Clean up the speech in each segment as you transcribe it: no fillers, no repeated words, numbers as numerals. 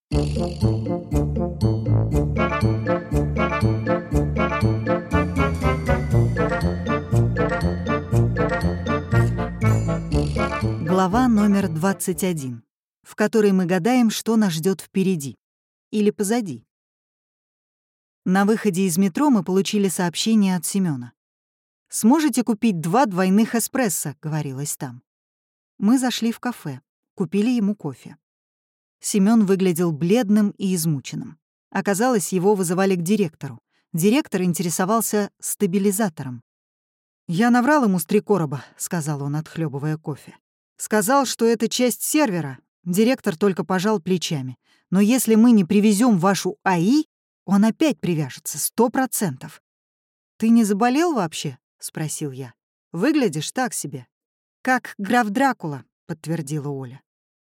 Глава номер 21, в которой мы гадаем, что нас ждет впереди или позади. На выходе из метро мы получили сообщение от Семёна. «Сможете купить 2 двойных эспрессо?» — говорилось там. Мы зашли в кафе, купили ему кофе. Семён выглядел бледным и измученным. Оказалось, его вызывали к директору. Директор интересовался стабилизатором. «Я наврал ему с 3 короба», — сказал он, отхлебывая кофе. «Сказал, что это часть сервера». Директор только пожал плечами. «Но если мы не привезем вашу АИ, он опять привяжется, 100%. «Ты не заболел вообще?» — спросил я. «Выглядишь так себе». «Как граф Дракула», — подтвердила Оля.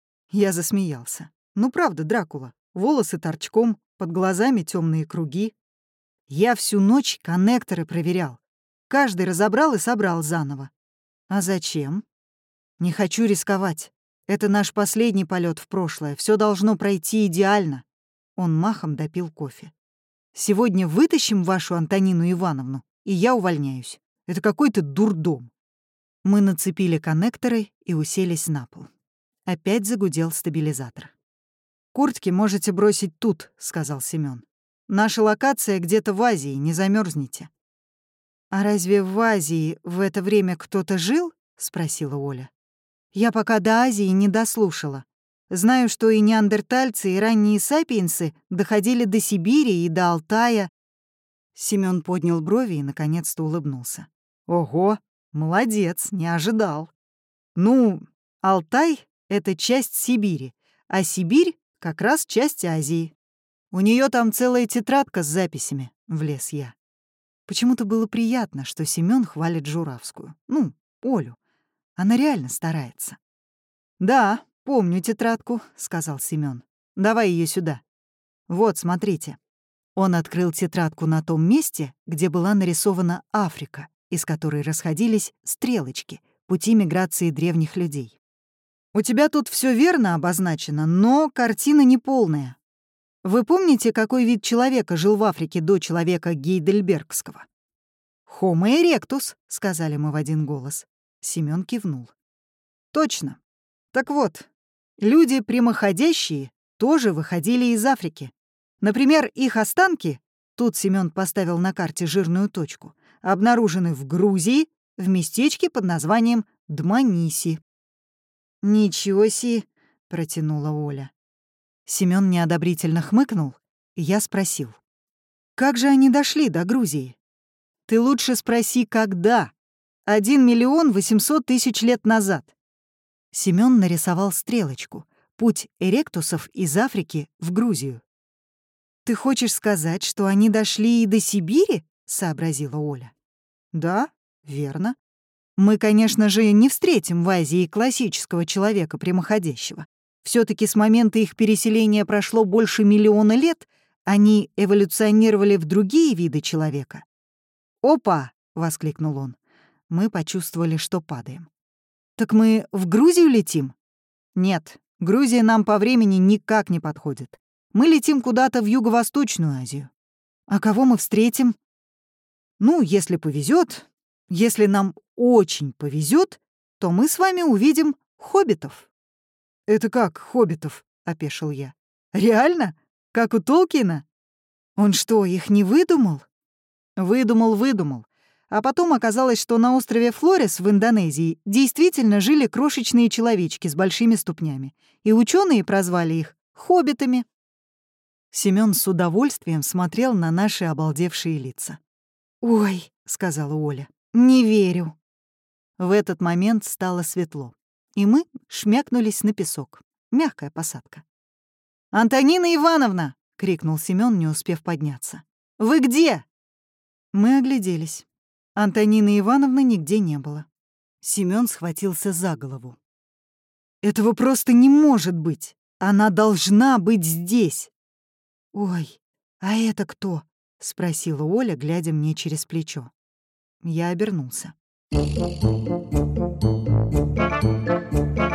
Я засмеялся. «Ну правда, Дракула. Волосы торчком, под глазами темные круги. Я всю ночь коннекторы проверял. Каждый разобрал и собрал заново. А зачем? Не хочу рисковать. Это наш последний полет в прошлое. Все должно пройти идеально». Он махом допил кофе. «Сегодня вытащим вашу Антонину Ивановну, и я увольняюсь. Это какой-то дурдом». Мы нацепили коннекторы и уселись на пол. Опять загудел стабилизатор. «Куртки можете бросить тут», — сказал Семён. «Наша локация где-то в Азии, не замерзнете». «А разве в Азии в это время кто-то жил?» — спросила Оля. «Я пока до Азии не дослушала. Знаю, что и неандертальцы, и ранние сапиенсы доходили до Сибири и до Алтая». Семён поднял брови и наконец-то улыбнулся. «Ого, молодец, не ожидал. Ну, Алтай — это часть Сибири, а Сибирь — как раз часть Азии. У нее там целая тетрадка с записями», — влез я. Почему-то было приятно, что Семён хвалит Журавскую. Ну, Олю. Она реально старается. «Да, помню тетрадку», — сказал Семён. «Давай ее сюда. Вот, смотрите». Он открыл тетрадку на том месте, где была нарисована Африка, из которой расходились стрелочки, пути миграции древних людей. «У тебя тут все верно обозначено, но картина неполная. Вы помните, какой вид человека жил в Африке до человека гейдельбергского?» «Homo erectus», — сказали мы в один голос. Семён кивнул. «Точно. Так вот, люди прямоходящие тоже выходили из Африки. Например, их останки, тут Семён поставил на карте жирную точку, обнаружены в Грузии, в местечке под названием Дманиси». «Ничего си», — протянула Оля. Семён неодобрительно хмыкнул, и я спросил. «Как же они дошли до Грузии?» «Ты лучше спроси, когда. 1 800 000 лет назад». Семён нарисовал стрелочку. Путь эректусов из Африки в Грузию. «Ты хочешь сказать, что они дошли и до Сибири?» — сообразила Оля. «Да, верно. Мы, конечно же, не встретим в Азии классического человека прямоходящего. Все-таки с момента их переселения прошло больше 1 000 000 лет, они эволюционировали в другие виды человека». «Опа!» — воскликнул он. Мы почувствовали, что падаем. «Так мы в Грузию летим?» «Нет, Грузия нам по времени никак не подходит. Мы летим куда-то в Юго-Восточную Азию». «А кого мы встретим?» «Ну, если повезет, если нам очень повезет, то мы с вами увидим хоббитов». «Это как хоббитов?» — опешил я. «Реально? Как у Толкиена? Он что, их не выдумал?» «Выдумал. А потом оказалось, что на острове Флорес в Индонезии действительно жили крошечные человечки с большими ступнями, и ученые прозвали их хоббитами». Семён с удовольствием смотрел на наши обалдевшие лица. «Ой», — сказала Оля, — «не верю». В этот момент стало светло, и мы шмякнулись на песок. Мягкая посадка. «Антонина Ивановна!» — крикнул Семён, не успев подняться. «Вы где?» Мы огляделись. Антонины Ивановны нигде не было. Семён схватился за голову. «Этого просто не может быть! Она должна быть здесь!» «Ой, а это кто?» — спросила Оля, глядя мне через плечо. Я обернулся.